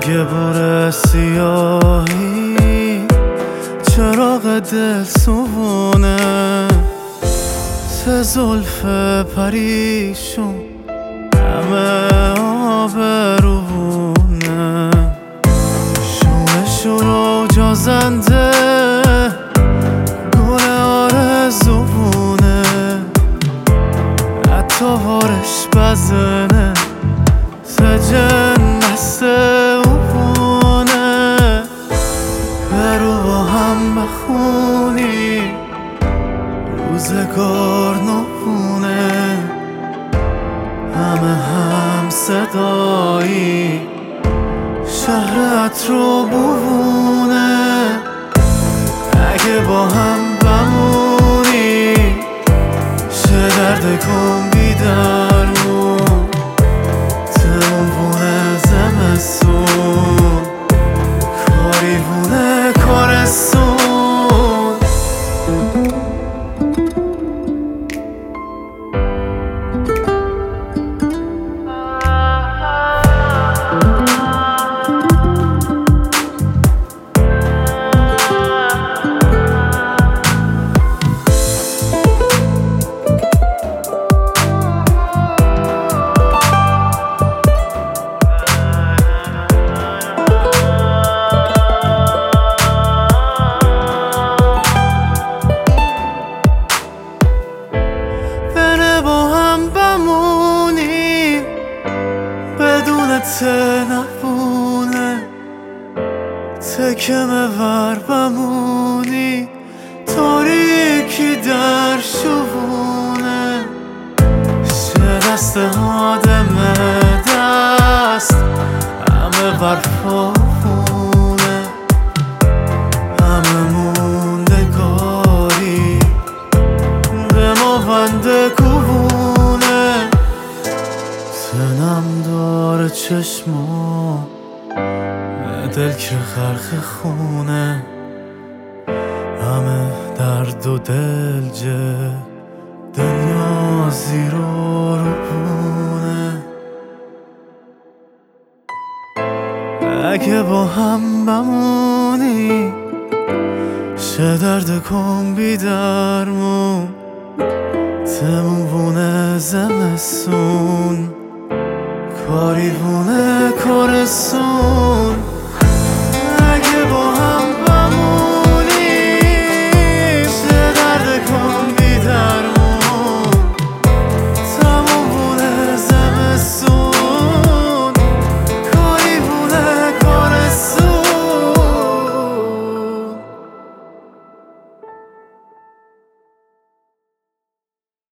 اگه بره سیاهی چراغ دل سوونه سه زلف پریشون همه آبروونه شونشون رو جازنده گل آرزوونه حتی بارش بزنه سجن نسته اونه برو با هم بخونی روزگار نخونه همه هم صدایی شهرت رو بوونه اگه با هم بمونی چه درد کن بیدارمون تمونه زمستون کاریونه کارستون نبونه تکه مور بمونی تاریکی در شبونه چه دست آدم دست همه برفافونه همه موندگاری به ما بنده کوبونه تنم داره چشمو دل که خرخ خونه همه درد و دلجه دنیا زیر و روبونه اگه با هم بمونی چه درد کن بیدارمون تمونه زمستون کاریونه کارستون